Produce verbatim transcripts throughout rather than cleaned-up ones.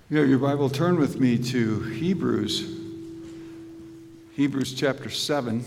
You have your Bible, turn with me to Hebrews, Hebrews chapter seven.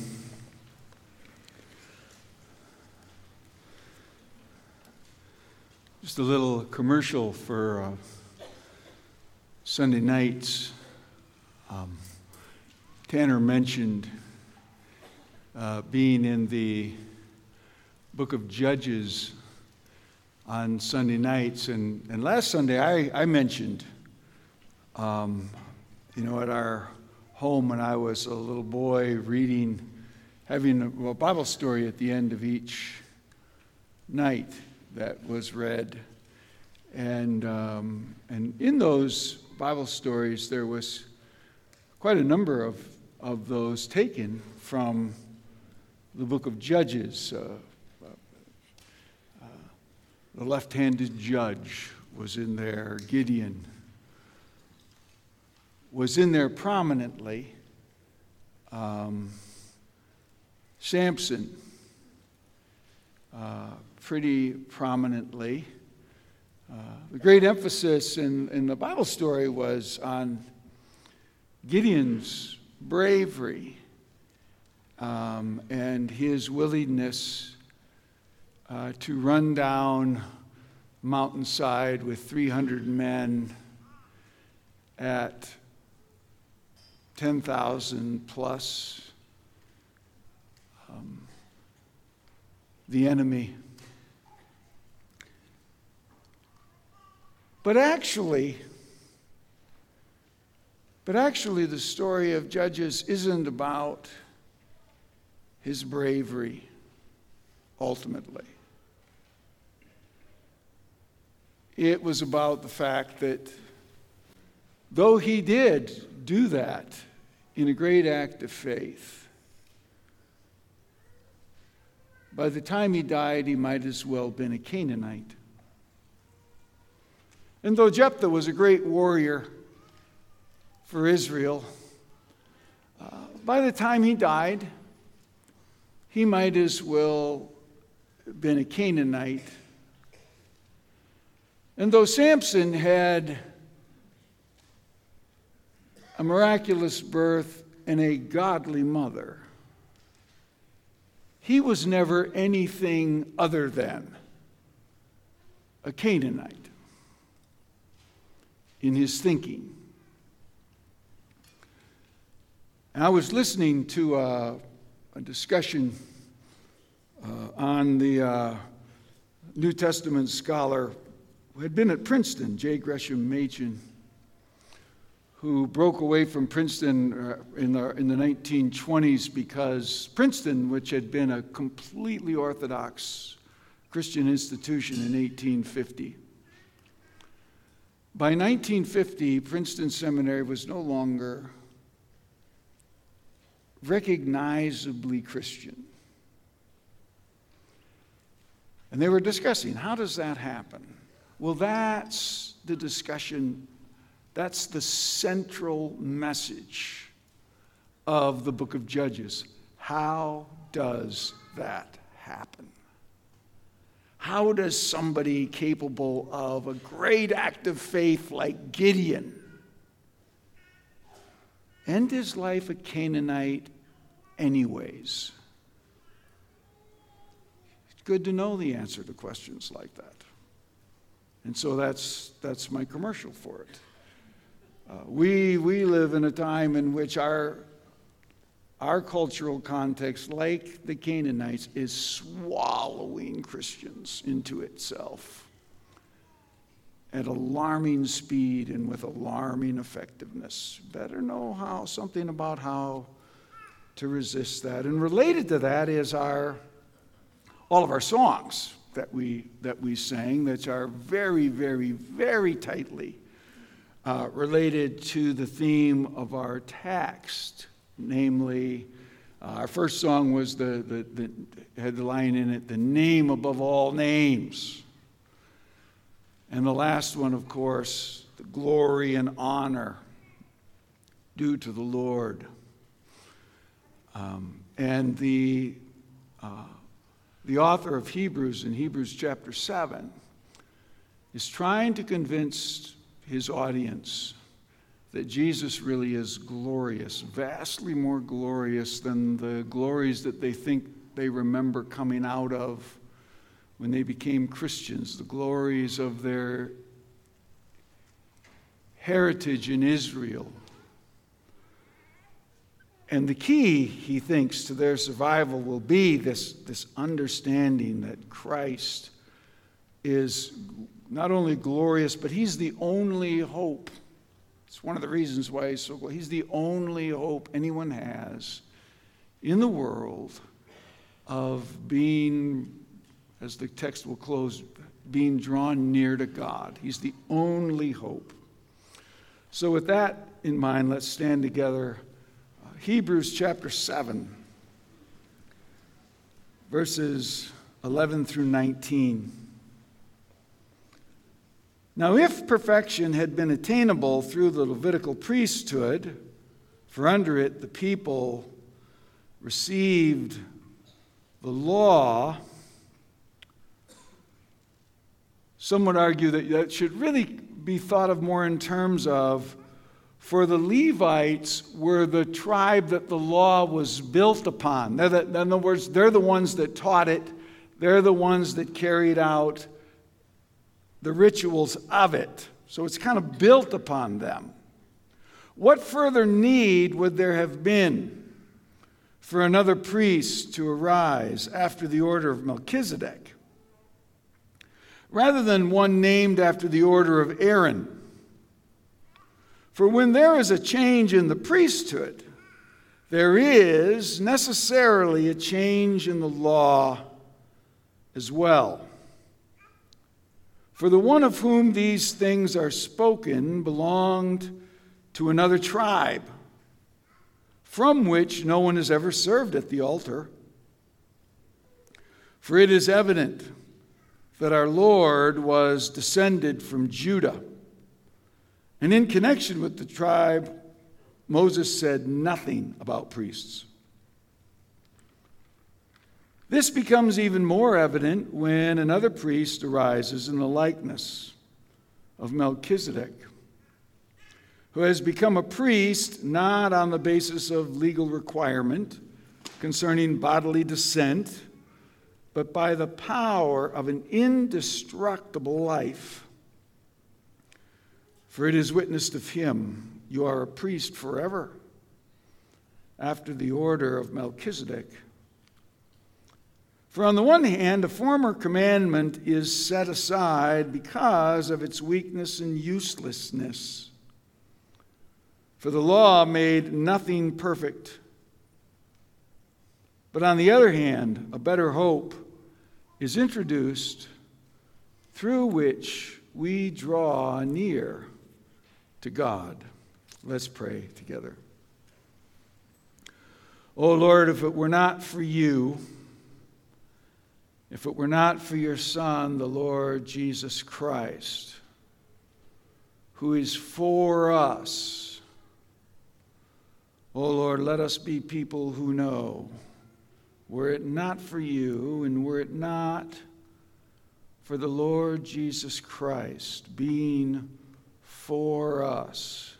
Just a little commercial for uh, Sunday nights. Um, Tanner mentioned uh, being in the book of Judges on Sunday nights, and, and last Sunday I, I mentioned Um, you know, at our home when I was a little boy, reading, having a, well, Bible story at the end of each night that was read. And, um, and in those Bible stories, there was quite a number of, of those taken from the book of Judges. Uh, uh, the left-handed judge was in there, Gideon was in there prominently. Um, Samson, uh, pretty prominently. Uh, the great emphasis in, in the Bible story was on Gideon's bravery um, and his willingness uh, to run down mountainside with three hundred men at ten thousand plus um, the enemy. But actually, but actually the story of Judges isn't about his bravery, ultimately. It was about the fact that though he did do that in a great act of faith, by the time he died, he might as well have been a Canaanite. And though Jephthah was a great warrior for Israel, uh, by the time he died, he might as well have been a Canaanite. And though Samson had a miraculous birth and a godly mother, he was never anything other than a Canaanite in his thinking. And I was listening to a, a discussion uh, on the uh, New Testament scholar who had been at Princeton, J. Gresham Machen, who broke away from Princeton uh, in the in the nineteen twenties because Princeton, which had been a completely Orthodox Christian institution in eighteen fifty, by nineteen fifty, Princeton Seminary was no longer recognizably Christian. And they were discussing, how does that happen? Well, that's the discussion. That's the central message of the book of Judges. How does that happen? How does somebody capable of a great act of faith like Gideon end his life a Canaanite anyways? It's good to know the answer to questions like that. And so that's that's my commercial for it. Uh, we we live in a time in which our our cultural context, like the Canaanites, is swallowing Christians into itself at alarming speed and with alarming effectiveness. Better know how something about how to resist that. And related to that is our all of our songs that we that we sang, that are very, very, very tightly Uh, related to the theme of our text, namely, uh, our first song was the, the, the had the line in it, the name above all names. And the last one, of course, the glory and honor due to the Lord. Um, and the, uh, the author of Hebrews in Hebrews chapter seven is trying to convince his audience that Jesus really is glorious, vastly more glorious than the glories that they think they remember coming out of when they became Christians, the glories of their heritage in Israel. And the key, he thinks, to their survival will be this, this understanding that Christ is not only glorious, but he's the only hope. It's one of the reasons why he's so glorious. He's the only hope anyone has in the world of being, as the text will close, being drawn near to God. He's the only hope. So with that in mind, let's stand together. Uh, Hebrews chapter seven, verses eleven through nineteen. Now, if perfection had been attainable through the Levitical priesthood, for under it the people received the law, some would argue that that should really be thought of more in terms of, for the Levites were the tribe that the law was built upon. They're the, in other words, they're the ones that taught it. They're the ones that carried out the rituals of it. So it's kind of built upon them. What further need would there have been for another priest to arise after the order of Melchizedek, rather than one named after the order of Aaron? For when there is a change in the priesthood, there is necessarily a change in the law as well. For the one of whom these things are spoken belonged to another tribe, from which no one has ever served at the altar. For it is evident that our Lord was descended from Judah. And in connection with the tribe, Moses said nothing about priests. This becomes even more evident when another priest arises in the likeness of Melchizedek, who has become a priest not on the basis of legal requirement concerning bodily descent, but by the power of an indestructible life. For it is witnessed of him, you are a priest forever, after the order of Melchizedek. For on the one hand, a former commandment is set aside because of its weakness and uselessness. For the law made nothing perfect. But on the other hand, a better hope is introduced through which we draw near to God. Let's pray together. Oh Lord, if it were not for you, if it were not for your Son, the Lord Jesus Christ, who is for us, oh Lord, let us be people who know, were it not for you, and were it not for the Lord Jesus Christ being for us,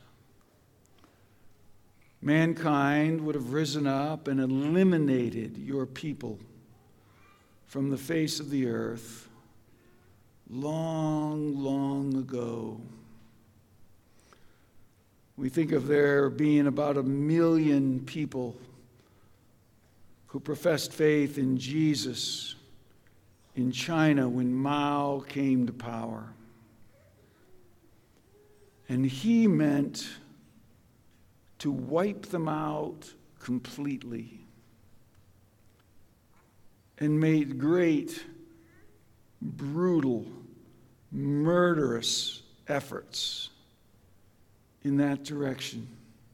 mankind would have risen up and eliminated your people from the face of the earth long, long ago. We think of there being about a million people who professed faith in Jesus in China when Mao came to power. And he meant to wipe them out completely, and made great, brutal, murderous efforts in that direction.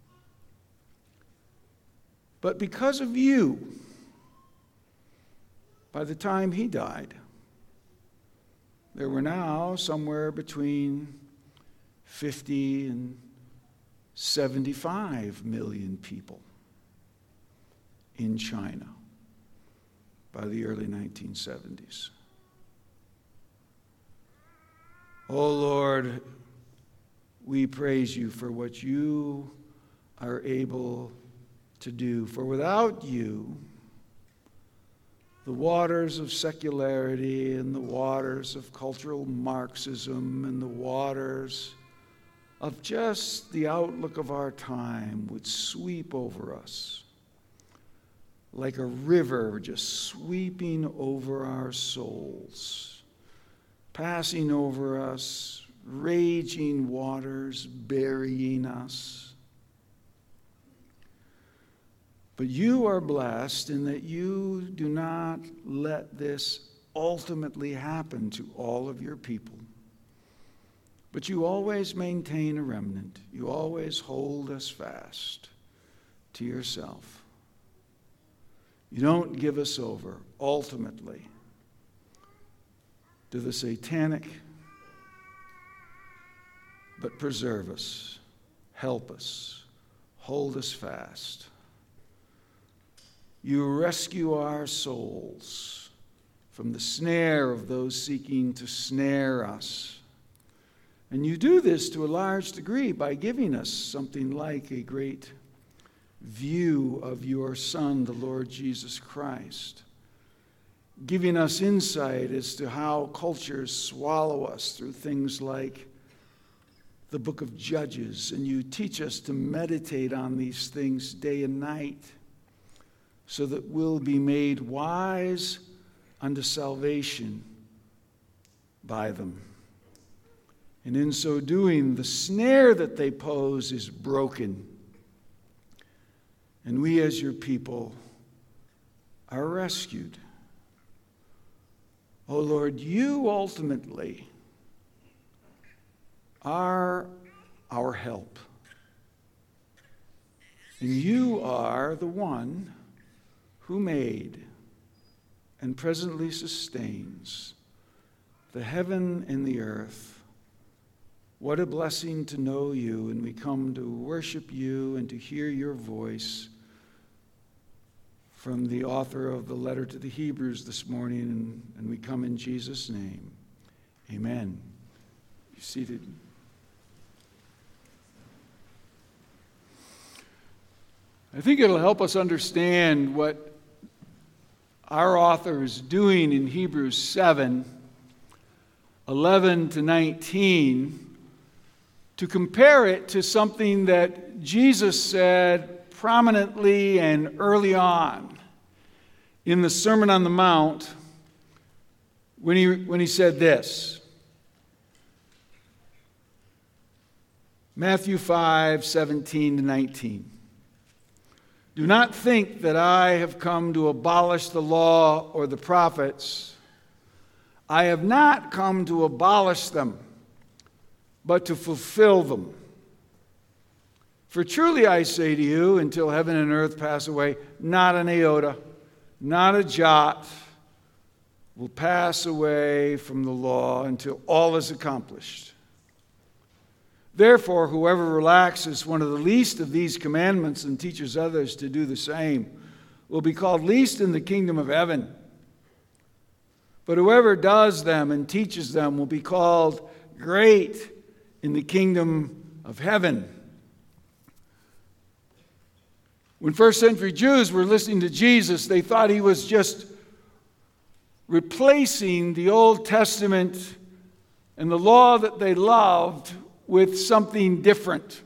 But because of you, by the time he died, there were now somewhere between fifty and seventy-five million people in China by the early nineteen seventies. Oh Lord, we praise you for what you are able to do. For without you, the waters of secularity and the waters of cultural Marxism and the waters of just the outlook of our time would sweep over us like a river just sweeping over our souls, passing over us, raging waters burying us. But you are blessed in that you do not let this ultimately happen to all of your people. But you always maintain a remnant. You always hold us fast to yourself. You don't give us over, ultimately, to the satanic, but preserve us, help us, hold us fast. You rescue our souls from the snare of those seeking to snare us. And you do this to a large degree by giving us something like a great view of your Son, the Lord Jesus Christ, giving us insight as to how cultures swallow us through things like the book of Judges, and you teach us to meditate on these things day and night so that we'll be made wise unto salvation by them. And in so doing, the snare that they pose is broken. And we as your people are rescued. Oh Lord, you ultimately are our help. And you are the one who made and presently sustains the heaven and the earth. What a blessing to know you, and we come to worship you and to hear your voice from the author of the letter to the Hebrews this morning, and, and we come in Jesus' name. Amen. You're seated. I think it'll help us understand what our author is doing in Hebrews seven, eleven to nineteen, to compare it to something that Jesus said prominently and early on in the Sermon on the Mount when he, when he said this. Matthew five, seventeen to nineteen. Do not think that I have come to abolish the law or the prophets. I have not come to abolish them, but to fulfill them. For truly I say to you, until heaven and earth pass away, not an iota, not a jot will pass away from the law until all is accomplished. Therefore, whoever relaxes one of the least of these commandments and teaches others to do the same will be called least in the kingdom of heaven. But whoever does them and teaches them will be called great in the kingdom of heaven. When first century Jews were listening to Jesus, they thought he was just replacing the Old Testament and the law that they loved with something different.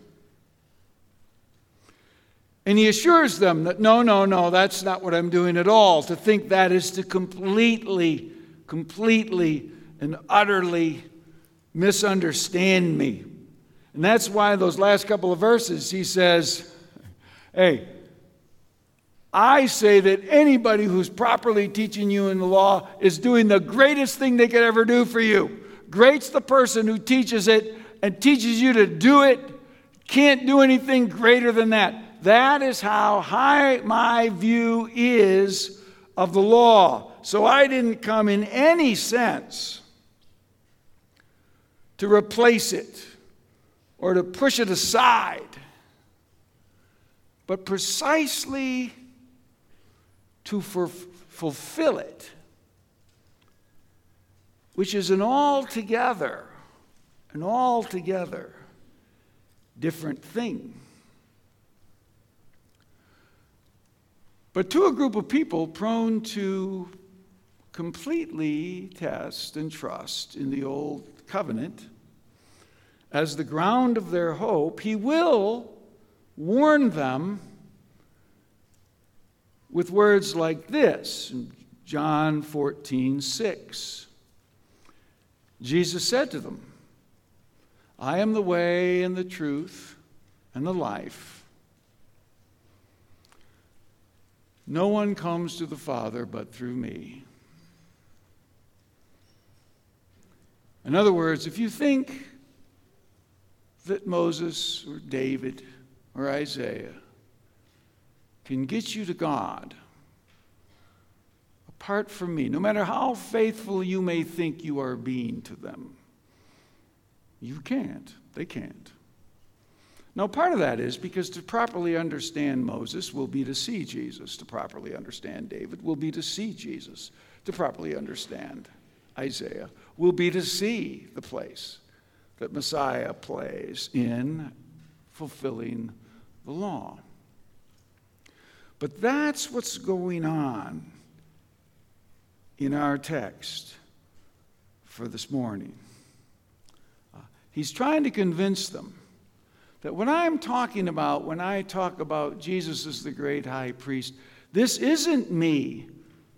And he assures them that no, no, no, that's not what I'm doing at all. To think that is to completely, completely and utterly misunderstand me. And that's why those last couple of verses he says, hey, I say that anybody who's properly teaching you in the law is doing the greatest thing they could ever do for you. Great's the person who teaches it and teaches you to do it. Can't do anything greater than that. That is how high my view is of the law. So I didn't come in any sense to replace it or to push it aside, but precisely to for, fulfill it, which is an altogether, an altogether different thing. But to a group of people prone to completely test and trust in the old covenant as the ground of their hope, he will warn them with words like this in John fourteen six. Jesus said to them, I am the way and the truth and the life. No one comes to the Father but through me. In other words, if you think that Moses or David or Isaiah can get you to God apart from me, no matter how faithful you may think you are being to them, you can't. They can't. Now, part of that is because to properly understand Moses will be to see Jesus. To properly understand David will be to see Jesus. To properly understand Isaiah will be to see the place that Messiah plays in fulfilling the law. But that's what's going on in our text for this morning. Uh, he's trying to convince them that what I'm talking about when I talk about Jesus as the great high priest, this isn't me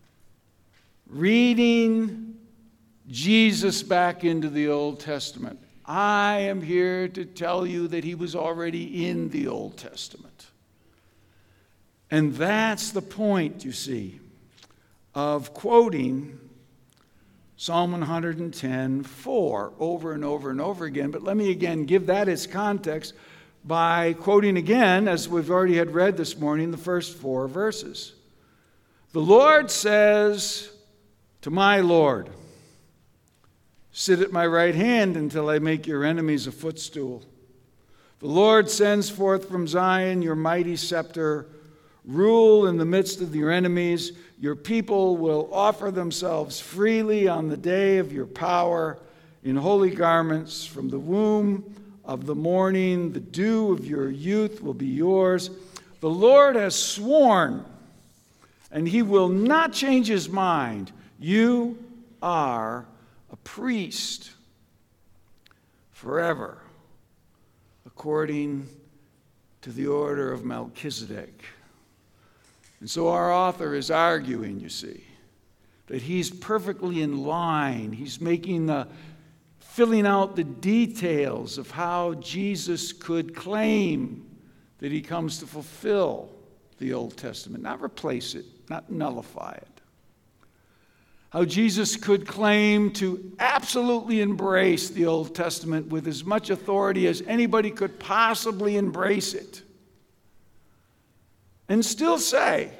reading Jesus back into the Old Testament. I am here to tell you that he was already in the Old Testament. And that's the point, you see, of quoting Psalm one ten four over and over and over again. But let me again give that its context by quoting again, as we've already had read this morning, the first four verses. The Lord says to my Lord, sit at my right hand until I make your enemies a footstool. The Lord sends forth from Zion your mighty scepter. Rule in the midst of your enemies. Your people will offer themselves freely on the day of your power in holy garments. From the womb of the morning, the dew of your youth will be yours. The Lord has sworn, and he will not change his mind. You are a priest forever, according to the order of Melchizedek. And so our author is arguing, you see, that he's perfectly in line. He's making the, filling out the details of how Jesus could claim that he comes to fulfill the Old Testament, not replace it, not nullify it. How Jesus could claim to absolutely embrace the Old Testament with as much authority as anybody could possibly embrace it. And still say,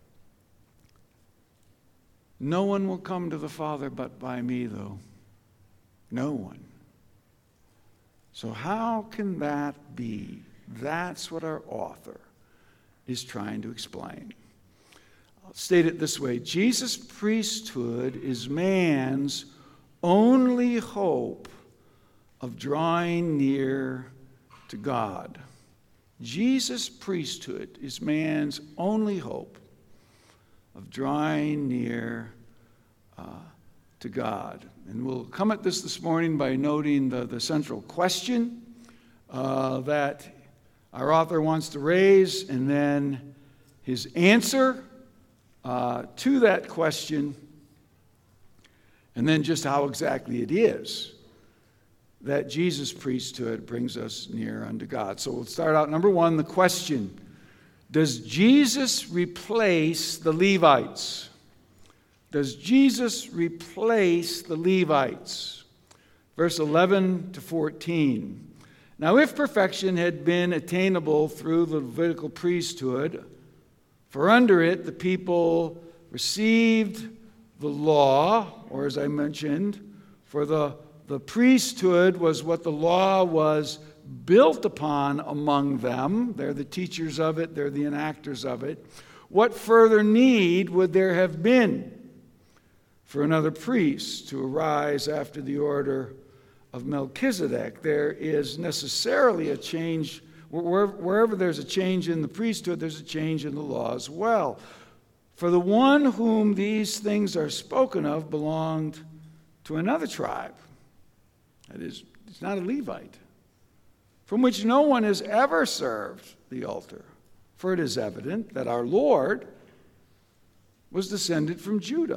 no one will come to the Father but by me, though. No one. So how can that be? That's what our author is trying to explain. I'll state it this way. Jesus' priesthood is man's only hope of drawing near to God. Jesus' priesthood is man's only hope of drawing near uh, to God. And we'll come at this this morning by noting the, the central question uh, that our author wants to raise, and then his answer uh, to that question, and then just how exactly it is that Jesus' priesthood brings us near unto God. So we'll start out, number one, the question. Does Jesus replace the Levites? Does Jesus replace the Levites? Verse eleven to fourteen. Now, if perfection had been attainable through the Levitical priesthood, for under it the people received the law, or as I mentioned, for the The priesthood was what the law was built upon among them. They're the teachers of it. They're the enactors of it. What further need would there have been for another priest to arise after the order of Melchizedek, there is necessarily a change. Wherever there's a change in the priesthood, there's a change in the law as well. For the one whom these things are spoken of belonged to another tribe. That is, he's not a Levite, from which no one has ever served the altar. For it is evident that our Lord was descended from Judah.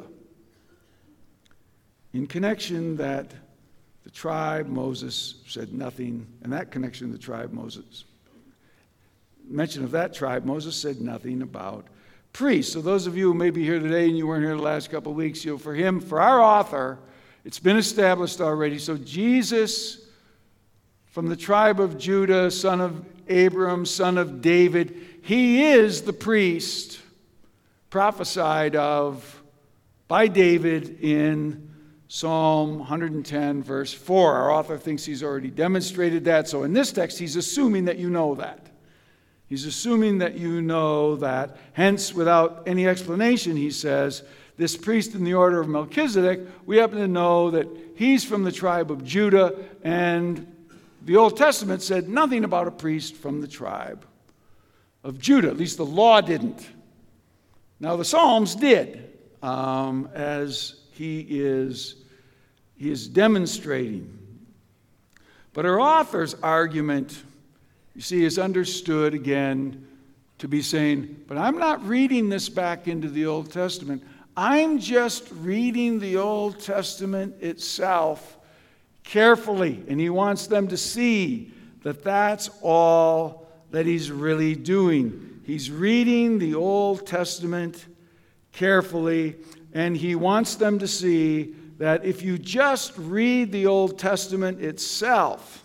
In connection that the tribe Moses said nothing, and that connection the tribe Moses, mention of that tribe, Moses said nothing about priests. So those of you who may be here today and you weren't here the last couple of weeks, you know, for him, for our author, it's been established already. So Jesus, from the tribe of Judah, son of Abram, son of David, he is the priest prophesied of by David in Psalm one hundred ten, verse four. Our author thinks he's already demonstrated that. So in this text, he's assuming that you know that. He's assuming that you know that. Hence, without any explanation, he says, this priest in the order of Melchizedek, we happen to know that he's from the tribe of Judah, and the Old Testament said nothing about a priest from the tribe of Judah. At least the law didn't. Now, the Psalms did, um, as he is, he is demonstrating. But our author's argument, you see, is understood again to be saying, but I'm not reading this back into the Old Testament. I'm just reading the Old Testament itself carefully. And he wants them to see that that's all that he's really doing. He's reading the Old Testament carefully, and he wants them to see that if you just read the Old Testament itself,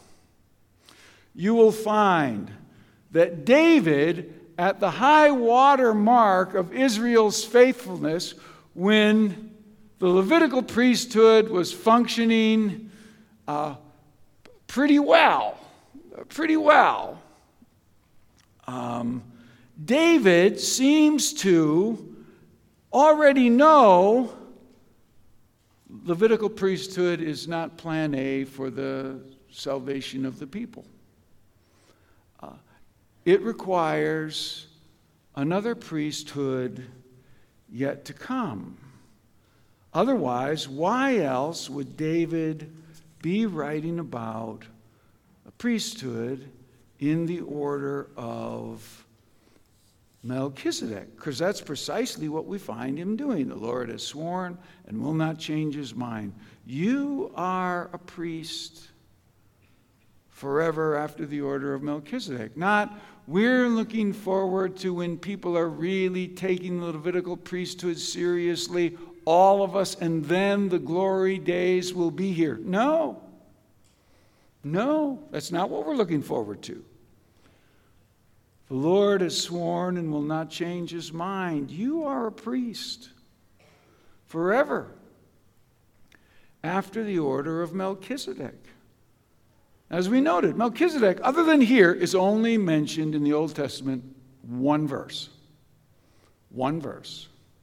you will find that David, at the high water mark of Israel's faithfulness, when the Levitical priesthood was functioning uh, pretty well, pretty well, um, David seems to already know Levitical priesthood is not plan A for the salvation of the people. Uh, it requires another priesthood yet to come. Otherwise, why else would David be writing about a priesthood in the order of Melchizedek? Because that's precisely what we find him doing. The Lord has sworn and will not change his mind. You are a priest forever after the order of Melchizedek. Not we're looking forward to when people are really taking the Levitical priesthood seriously, all of us, and then the glory days will be here. No. No, that's not what we're looking forward to. The Lord has sworn and will not change his mind. You are a priest forever after the order of Melchizedek. As we noted, Melchizedek, other than here, is only mentioned in the Old Testament one verse. One verse.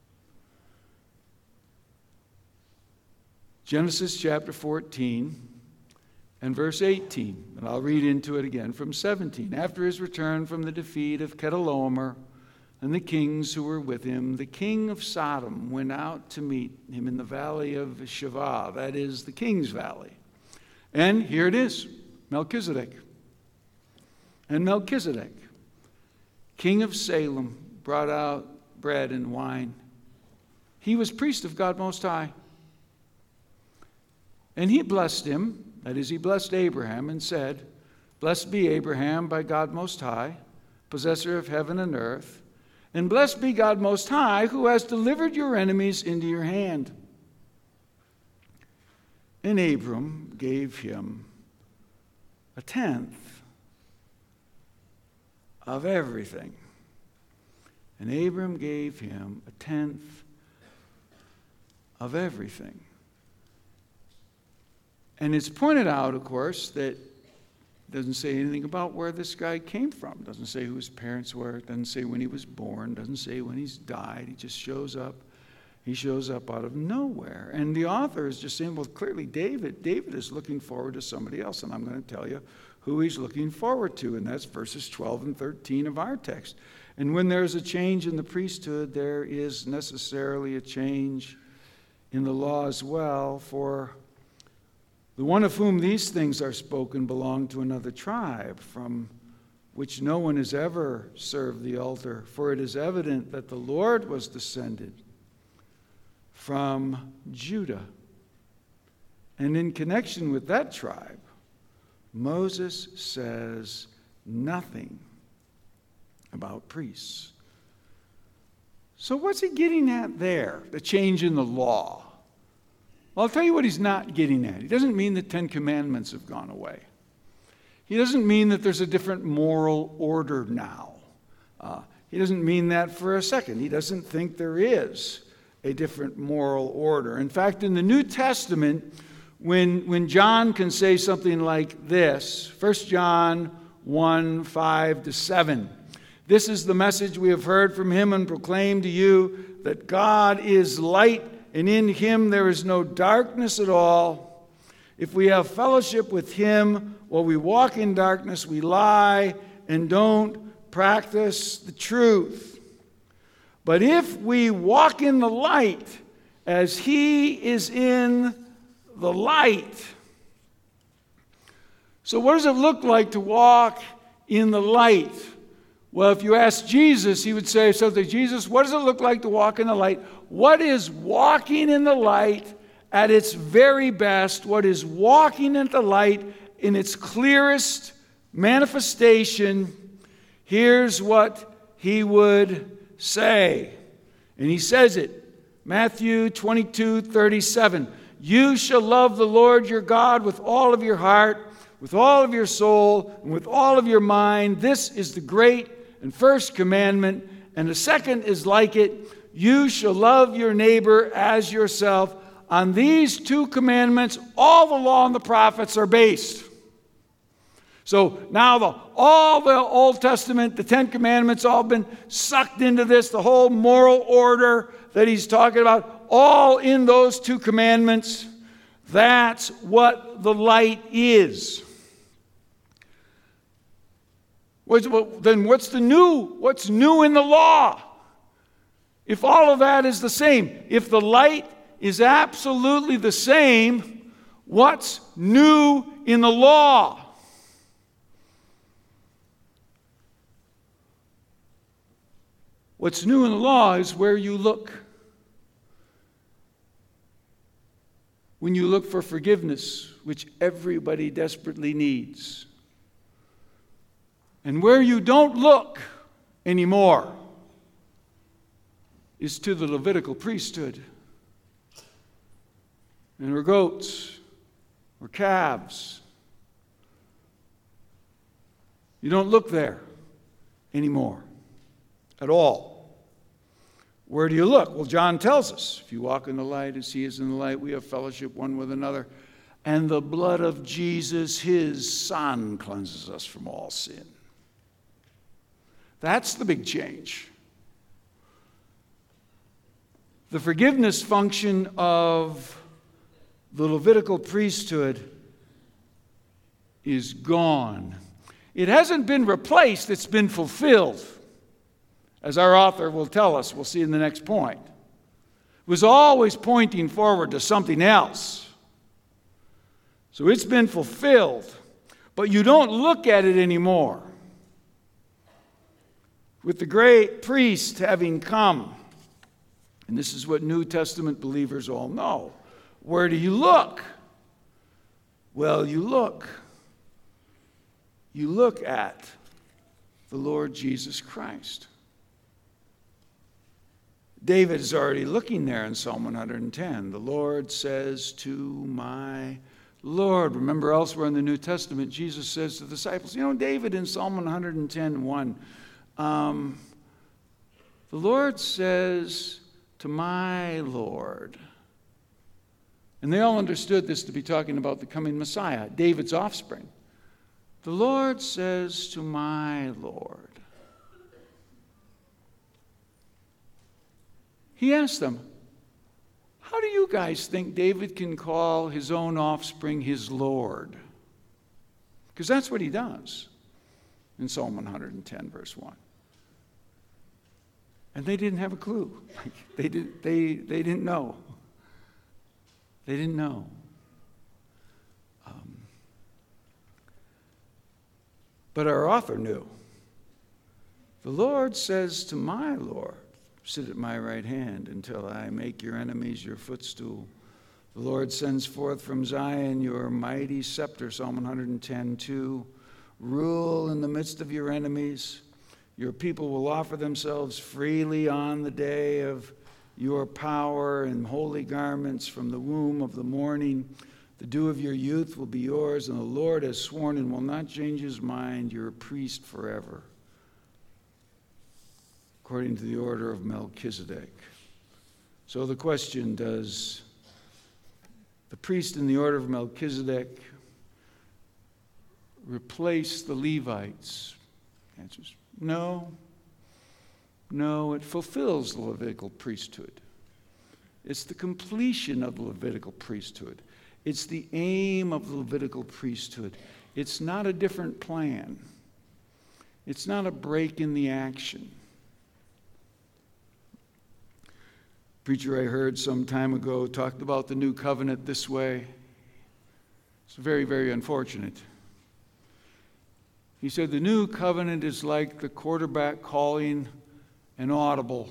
Genesis chapter fourteen. And verse eighteen, and I'll read into it again from seventeen. After his return from the defeat of Chedorlaomer and the kings who were with him, the king of Sodom went out to meet him in the valley of Shavah, that is, the king's valley. And here it is, Melchizedek. And Melchizedek, king of Salem, brought out bread and wine. He was priest of God Most High. And he blessed him. That is, he blessed Abraham and said, "Blessed be Abraham by God Most High, possessor of heaven and earth, and blessed be God Most High, who has delivered your enemies into your hand." And Abram gave him a tenth of everything. And Abram gave him a tenth of everything. And it's pointed out, of course, that it doesn't say anything about where this guy came from. It doesn't say who his parents were. It doesn't say when he was born. It doesn't say when he's died. He just shows up He shows up out of nowhere. And the author is just saying, well, clearly David, David is looking forward to somebody else. And I'm going to tell you who he's looking forward to. And that's verses twelve and thirteen of our text. And when there's a change in the priesthood, there is necessarily a change in the law as well. For the one of whom these things are spoken belonged to another tribe, from which no one has ever served the altar. For it is evident that the Lord was descended from Judah. And in connection with that tribe, Moses says nothing about priests. So what's he getting at there, the change in the law? Well, I'll tell you what he's not getting at. He doesn't mean the Ten Commandments have gone away. He doesn't mean that there's a different moral order now. Uh, he doesn't mean that for a second. He doesn't think there is a different moral order. In fact, in the New Testament, when, when John can say something like this, First John one, five to seven, this is the message we have heard from him and proclaimed to you, that God is light, and in him there is no darkness at all. If we have fellowship with him while we walk in darkness, we lie and don't practice the truth. But if we walk in the light as he is in the light. So what does it look like to walk in the light? Well, if you ask Jesus, he would say something, Jesus, what does it look like to walk in the light? What is walking in the light at its very best? What is walking in the light in its clearest manifestation? Here's what he would say. And he says it, Matthew twenty-two, thirty-seven. You shall love the Lord your God with all of your heart, with all of your soul, and with all of your mind. This is the great and first commandment. And the second is like it. You shall love your neighbor as yourself. On these two commandments, all the law and the prophets are based. So now the, all the Old Testament, the Ten Commandments, all been sucked into this, the whole moral order that he's talking about, all in those two commandments. That's what the light is. What's, well, then what's the new? What's new in the law? If all of that is the same, if the light is absolutely the same, what's new in the law? What's new in the law is where you look. When you look for forgiveness, which everybody desperately needs. And where you don't look anymore is to the Levitical priesthood. And or goats or calves. You don't look there anymore at all. Where do you look? Well, John tells us, if you walk in the light as he is in the light, we have fellowship one with another. And the blood of Jesus, his Son, cleanses us from all sin. That's the big change. The forgiveness function of the Levitical priesthood is gone. It hasn't been replaced, it's been fulfilled. As our author will tell us, we'll see in the next point. It was always pointing forward to something else. So it's been fulfilled, but you don't look at it anymore. With the great priest having come, and this is what New Testament believers all know, where do you look? Well, you look. You look at the Lord Jesus Christ. David is already looking there in Psalm one hundred ten. The Lord says to my Lord. Remember elsewhere in the New Testament, Jesus says to the disciples, you know, David in Psalm one hundred ten, one, um, the Lord says to my Lord. And they all understood this to be talking about the coming Messiah, David's offspring. The Lord says to my Lord. He asked them, how do you guys think David can call his own offspring his Lord? Because that's what he does in Psalm one ten, verse one. And they didn't have a clue. They, did, they, they didn't know. They didn't know. Um, but our author knew. The Lord says to my Lord, sit at my right hand until I make your enemies your footstool. The Lord sends forth from Zion your mighty scepter, Psalm one ten, two. Rule in the midst of your enemies. Your people will offer themselves freely on the day of your power in holy garments from the womb of the morning. The dew of your youth will be yours, and the Lord has sworn and will not change his mind. You're a priest forever, according to the order of Melchizedek. So the question, does the priest in the order of Melchizedek replace the Levites? The answer is no. No, it fulfills the Levitical priesthood. It's the completion of the Levitical priesthood. It's the aim of the Levitical priesthood. It's not a different plan. It's not a break in the action. Preacher I heard some time ago talked about the new covenant this way. It's very, very unfortunate. He said the new covenant is like the quarterback calling an audible.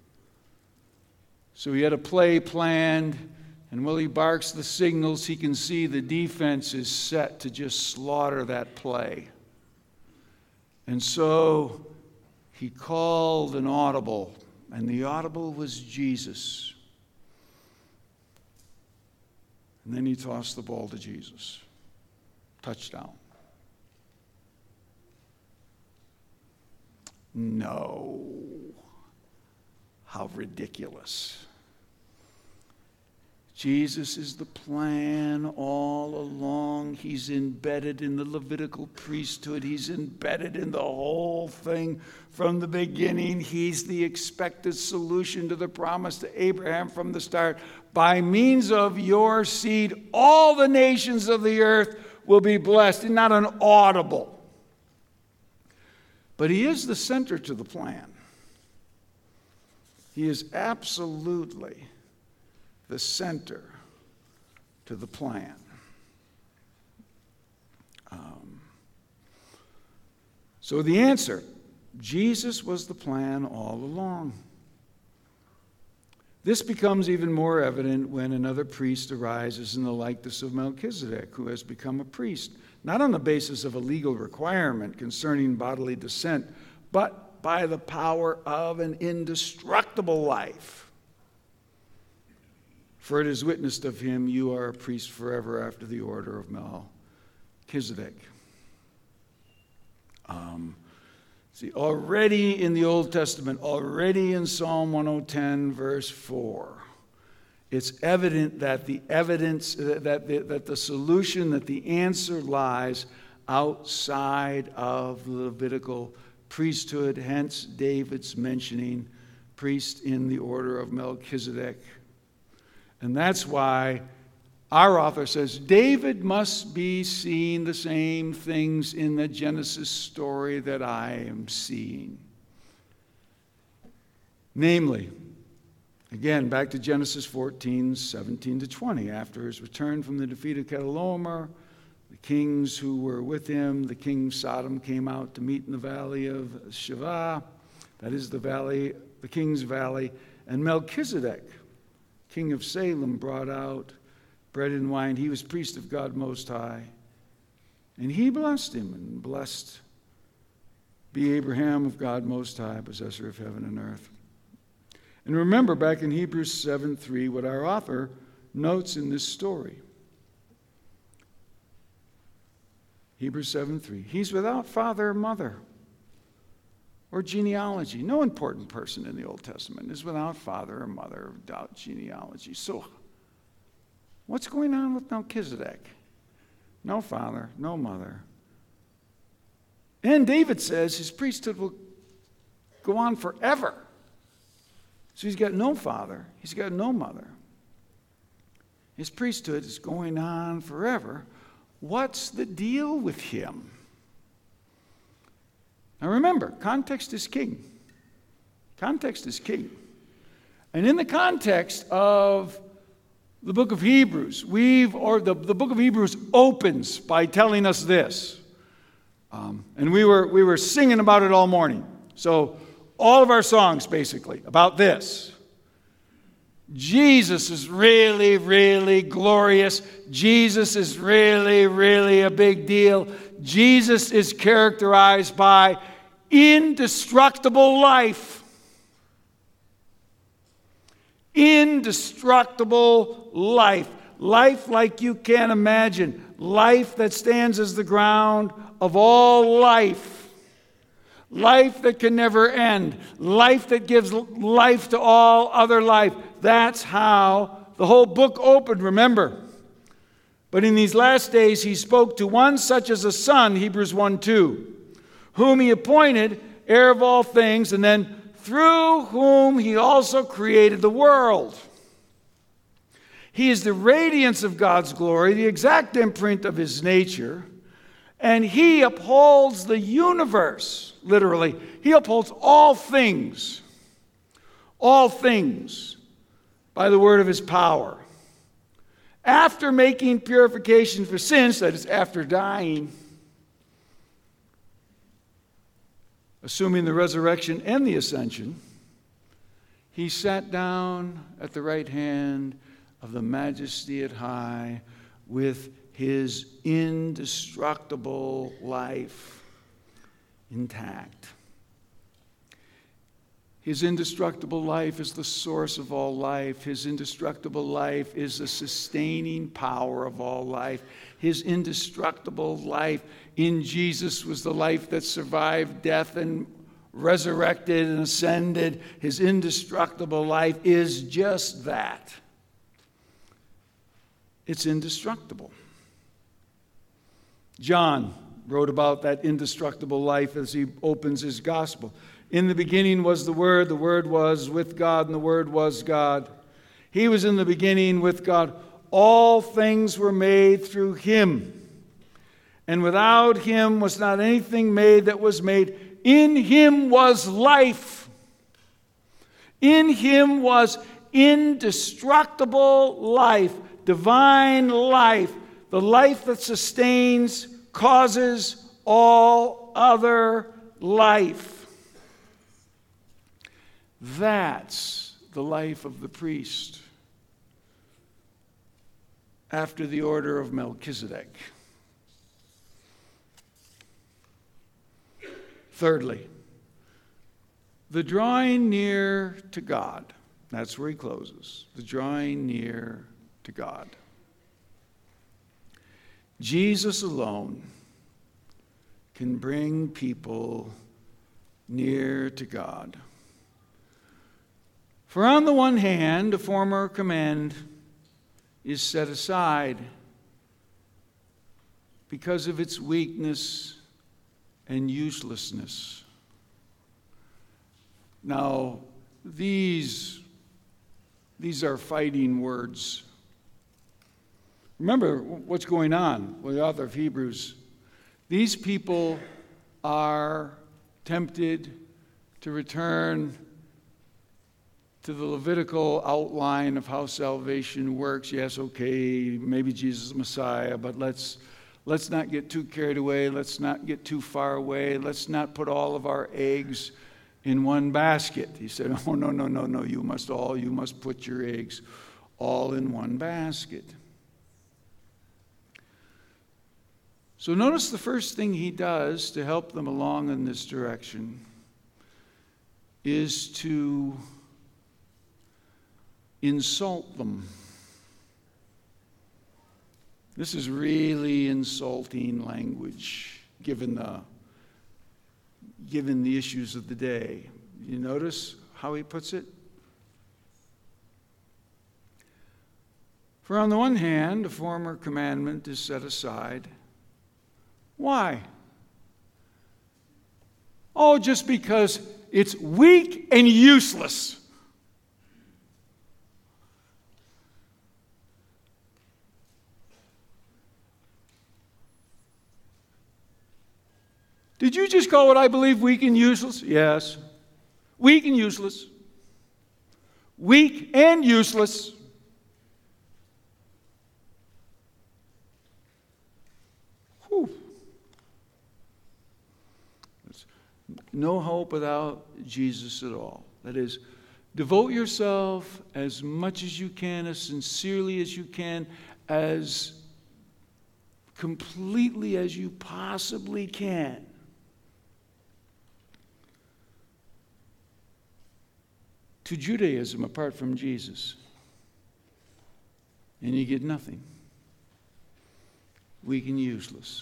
So he had a play planned, and while he barks the signals, he can see the defense is set to just slaughter that play. And so he called an audible, and the audible was Jesus. And then he tossed the ball to Jesus. Touchdown. No. How ridiculous. Jesus is the plan all along. He's embedded in the Levitical priesthood. He's embedded in the whole thing from the beginning. He's the expected solution to the promise to Abraham from the start. By means of your seed, all the nations of the earth will be blessed. And not an audible. But he is the center to the plan. He is absolutely the center to the plan. Um, so the answer, Jesus was the plan all along. This becomes even more evident when another priest arises in the likeness of Melchizedek, who has become a priest, not on the basis of a legal requirement concerning bodily descent, but by the power of an indestructible life. For it is witnessed of him, you are a priest forever after the order of Melchizedek. Um, see, already in the Old Testament, already in Psalm one ten, verse four, it's evident that the evidence, that the, that the solution, that the answer lies outside of the Levitical priesthood, hence David's mentioning priest in the order of Melchizedek. And that's why our author says David must be seeing the same things in the Genesis story that I am seeing. Namely, again, back to Genesis fourteen, seventeen to twenty. After his return from the defeat of Chedorlaomer, the kings who were with him, the king of Sodom, came out to meet in the valley of Shavah, that is the valley, the king's valley, and Melchizedek, king of Salem, brought out bread and wine. He was priest of God Most High. And he blessed him, and blessed be Abraham of God Most High, possessor of heaven and earth. And remember back in Hebrews seven three what our author notes in this story. Hebrews seven three. He's without father or mother or genealogy. No important person in the Old Testament is without father or mother, without genealogy. So what's going on with Melchizedek? No father, no mother. And David says his priesthood will go on forever. So he's got no father, he's got no mother. His priesthood is going on forever. What's the deal with him? Now remember, context is king. Context is king. And in the context of the book of Hebrews, we've, or the, the book of Hebrews opens by telling us this. Um, and we were, we were singing about it all morning. So all of our songs, basically, about this. Jesus is really, really glorious. Jesus is really, really a big deal. Jesus is characterized by indestructible life. Indestructible life. Life like you can't imagine. Life that stands as the ground of all life. Life that can never end. Life that gives life to all other life. That's how the whole book opened, remember. But in these last days he spoke to one such as a son, Hebrews one two, whom he appointed heir of all things, and then through whom he also created the world. He is the radiance of God's glory, the exact imprint of his nature, and he upholds the universe, literally. He upholds all things, all things, by the word of his power. After making purification for sins, that is, after dying, assuming the resurrection and the ascension, he sat down at the right hand of the majesty at high with his indestructible life intact. His indestructible life is the source of all life. His indestructible life is the sustaining power of all life. His indestructible life in Jesus was the life that survived death and resurrected and ascended. His indestructible life is just that. It's indestructible. John wrote about that indestructible life as he opens his gospel. In the beginning was the Word, the Word was with God, and the Word was God. He was in the beginning with God. All things were made through him. And without him was not anything made that was made. In him was life. In him was indestructible life, divine life, the life that sustains, causes all other life. That's the life of the priest after the order of Melchizedek. Thirdly, the drawing near to God. That's where he closes. The drawing near to God. Jesus alone can bring people near to God. For on the one hand, a former command is set aside because of its weakness and uselessness. Now, these, these are fighting words. Remember what's going on with the author of Hebrews. These people are tempted to return to the Levitical outline of how salvation works. Yes, okay, maybe Jesus is Messiah, but let's let's not get too carried away. Let's not get too far away. Let's not put all of our eggs in one basket. He said, oh, no, no, no, no, you must all, you must put your eggs all in one basket. So notice the first thing he does to help them along in this direction is to insult them. This is really insulting language given the, given the issues of the day. You notice how he puts it? For on the one hand, a former commandment is set aside. Why? Oh, just because it's weak and useless. Did you just call what I believe weak and useless? Yes. Weak and useless. Weak and useless. Whew. There's no hope without Jesus at all. That is, devote yourself as much as you can, as sincerely as you can, as completely as you possibly can. To Judaism apart from Jesus. And you get nothing. Weak and useless.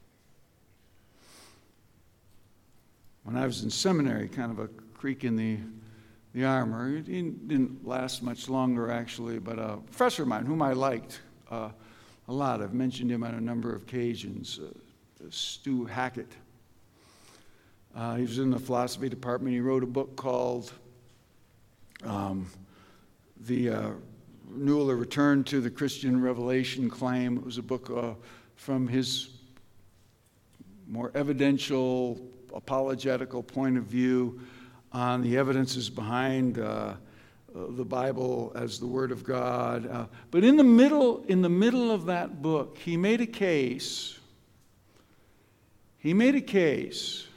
When I was in seminary, kind of a creak in the, the armor. It didn't last much longer, actually, but a professor of mine, whom I liked uh, a lot, I've mentioned him on a number of occasions, uh, Stu Hackett. Uh, he was in the philosophy department. He wrote a book called Um, the uh, Renewal or Return to the Christian Revelation Claim. It was a book uh, from his more evidential, apologetical point of view on the evidences behind uh, uh, the Bible as the Word of God. Uh, but in the middle, in the middle of that book, he made a case. He made a case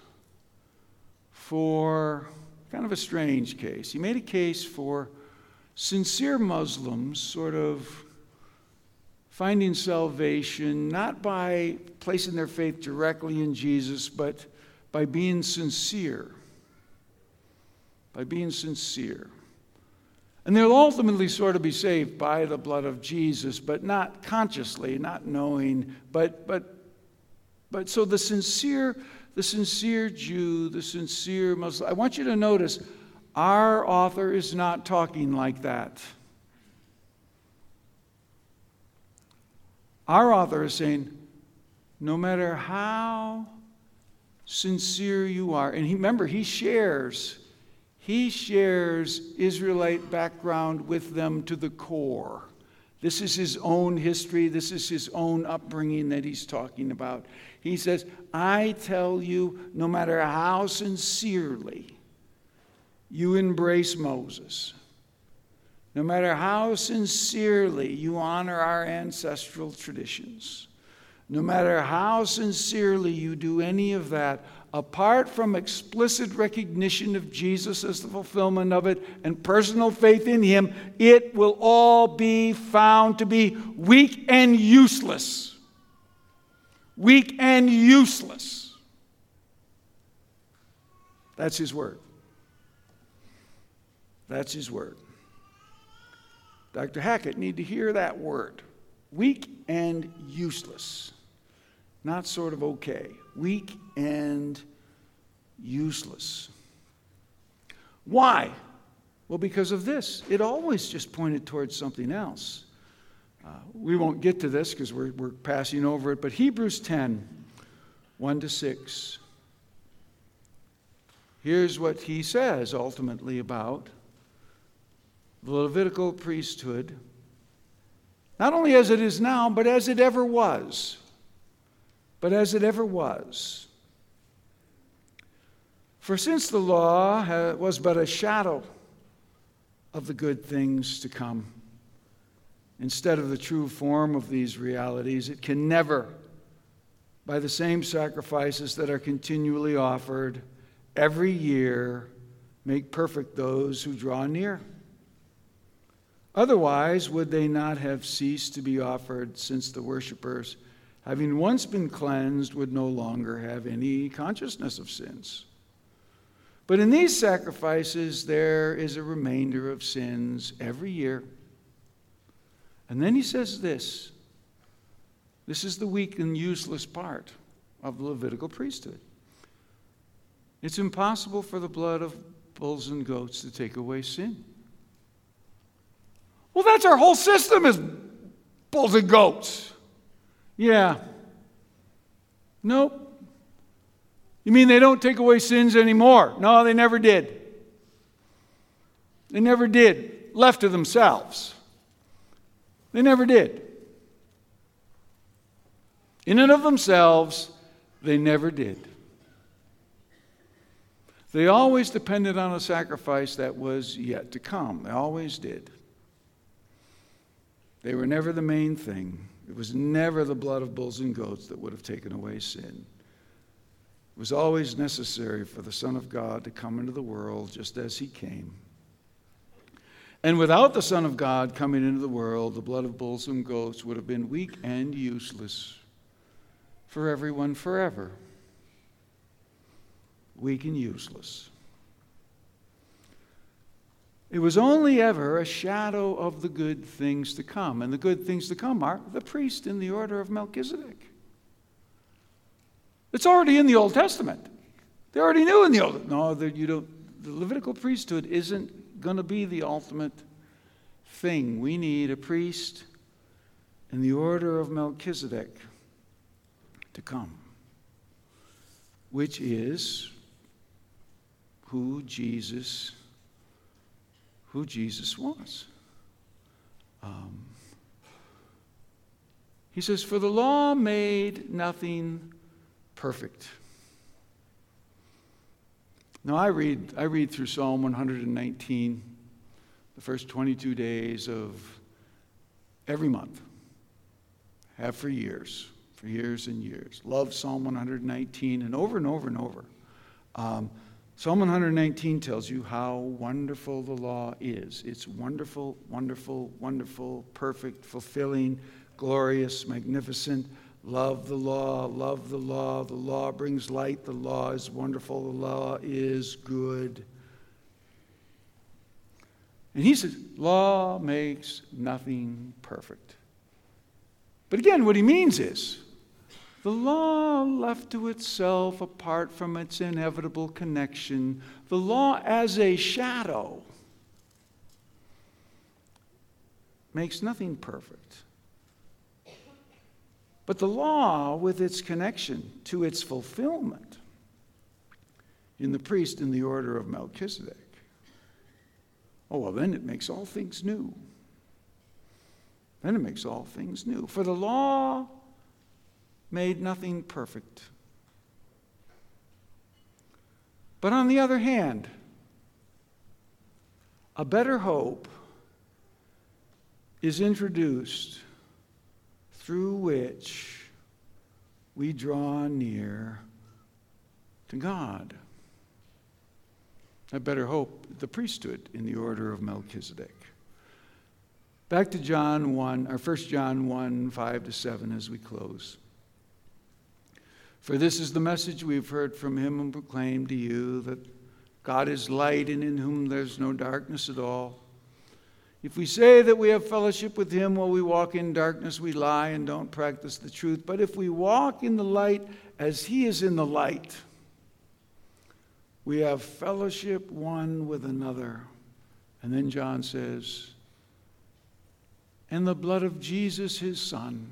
for kind of a strange case. He made a case for sincere Muslims sort of finding salvation not by placing their faith directly in Jesus, but by being sincere. By being sincere. And they'll ultimately sort of be saved by the blood of Jesus, but not consciously, not knowing, but but but so the sincere The sincere Jew, the sincere Muslim. I want you to notice, our author is not talking like that. Our author is saying, no matter how sincere you are, and he, remember, he shares, he shares Israelite background with them to the core. This is his own history. This is his own upbringing that he's talking about. He says, I tell you, no matter how sincerely you embrace Moses, no matter how sincerely you honor our ancestral traditions, no matter how sincerely you do any of that, apart from explicit recognition of Jesus as the fulfillment of it and personal faith in him, it will all be found to be weak and useless. Weak and useless. That's his word. That's his word. Doctor Hackett need to hear that word. Weak and useless. Not sort of okay. Weak and useless. Why? Well, because of this. It always just pointed towards something else. Uh, we won't get to this because we're, we're passing over it, but Hebrews ten, one to six. Here's what he says ultimately about the Levitical priesthood, not only as it is now, but as it ever was. But as it ever was. For since the law was but a shadow of the good things to come, instead of the true form of these realities, it can never, by the same sacrifices that are continually offered every year, make perfect those who draw near. Otherwise, would they not have ceased to be offered, since the worshipers, having once been cleansed, would no longer have any consciousness of sins? But in these sacrifices, there is a remainder of sins every year. And then he says this. This is the weak and useless part of the Levitical priesthood. It's impossible for the blood of bulls and goats to take away sin. Well, that's our whole system, is bulls and goats. Yeah. Nope. You mean they don't take away sins anymore? No, they never did. They never did. Left to themselves. They never did. In and of themselves, they never did. They always depended on a sacrifice that was yet to come. They always did. They were never the main thing. It was never the blood of bulls and goats that would have taken away sin. It was always necessary for the Son of God to come into the world just as he came. And without the Son of God coming into the world, the blood of bulls and goats would have been weak and useless for everyone forever. Weak and useless. It was only ever a shadow of the good things to come. And the good things to come are the priest in the order of Melchizedek. It's already in the Old Testament. They already knew in the Old Testament. No, the, you don't, the Levitical priesthood isn't going to be the ultimate thing. We need a priest in the order of Melchizedek to come, which is who Jesus, who Jesus was. Um, he says, "For the law made nothing perfect." Now I read, I read through Psalm one hundred nineteen, the first twenty-two days of every month. Have for years, for years and years. Love Psalm one hundred nineteen, and over and over and over. Um, Psalm one hundred nineteen tells you how wonderful the law is. It's wonderful, wonderful, wonderful, perfect, fulfilling, glorious, magnificent. Love the law, love the law. The law brings light. The law is wonderful. The law is good. And he says, law makes nothing perfect. But again, what he means is, the law left to itself, apart from its inevitable connection, the law as a shadow, makes nothing perfect. But the law, with its connection to its fulfillment in the priest in the order of Melchizedek, oh, well, then it makes all things new. Then it makes all things new. For the law made nothing perfect. But on the other hand, a better hope is introduced through which we draw near to God. A better hope, the priesthood in the order of Melchizedek. Back to John one, or First John one, five to seven as we close. "For this is the message we've heard from him and proclaimed to you, that God is light and in whom there's no darkness at all. If we say that we have fellowship with him while we walk in darkness, we lie and don't practice the truth. But if we walk in the light as he is in the light, we have fellowship one with another." And then John says, "And the blood of Jesus, his Son,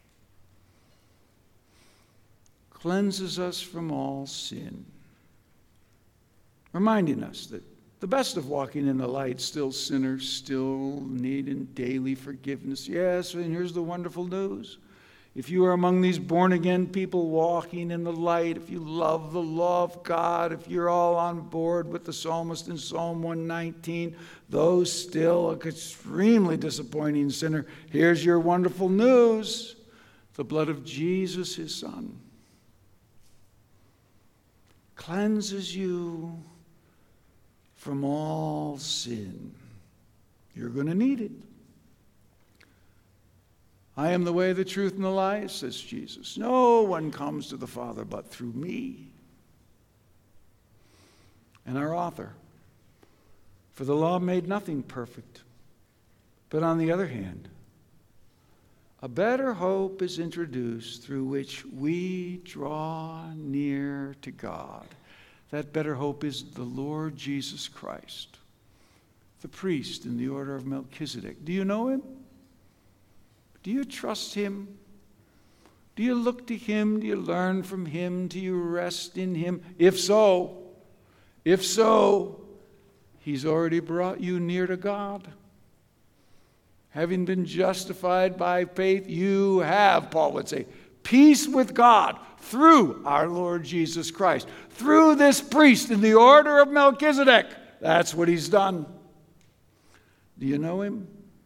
cleanses us from all sin." Reminding us that the best of walking in the light, still sinners, still needing daily forgiveness. Yes, and here's the wonderful news. If you are among these born-again people walking in the light, if you love the law of God, if you're all on board with the psalmist in Psalm one nineteen, though still an extremely disappointing sinner, here's your wonderful news. The blood of Jesus, his Son, cleanses you from all sin. You're going to need it. "I am the way, the truth, and the life," says Jesus. "No one comes to the Father but through me." And our author, "For the law made nothing perfect. But on the other hand, a better hope is introduced through which we draw near to God." That better hope is the Lord Jesus Christ, the priest in the order of Melchizedek. Do you know him? Do you trust him? Do you look to him? Do you learn from him? Do you rest in him? If so, if so, he's already brought you near to God. Having been justified by faith, you have, Paul would say, peace with God through our Lord Jesus Christ, through this priest in the order of Melchizedek. That's what he's done. Do you know him?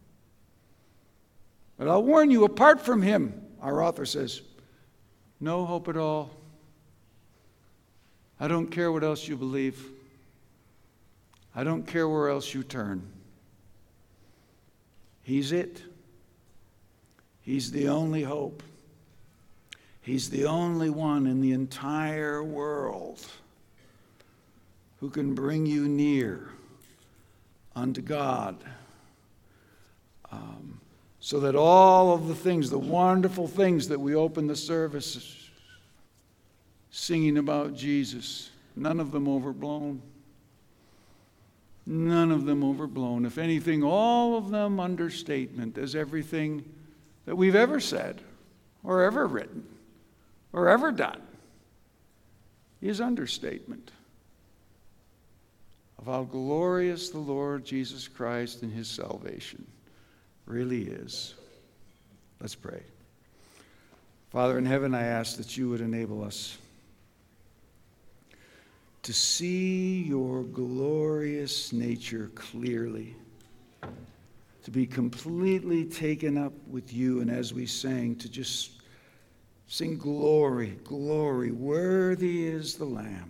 But I'll warn you, apart from him, our author says, no hope at all. I don't care what else you believe. I don't care where else you turn. He's it. He's the only hope. He's the only one in the entire world who can bring you near unto God. Um, so that all of the things, the wonderful things that we open the service singing about Jesus, none of them overblown. None of them overblown. If anything, all of them understatement, as everything that we've ever said or ever written or ever done is understatement of how glorious the Lord Jesus Christ and his salvation really is. Let's pray. Father in heaven, I ask that you would enable us to see your glorious nature clearly, to be completely taken up with you, and as we sang, to just sing glory, glory, worthy is the Lamb.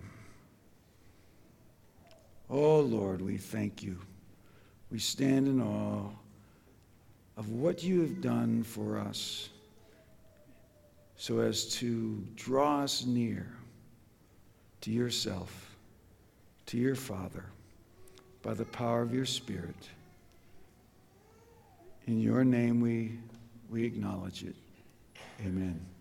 Oh Lord, we thank you. We stand in awe of what you have done for us so as to draw us near to yourself, to your Father, by the power of your Spirit. In your name we, we acknowledge it. Amen.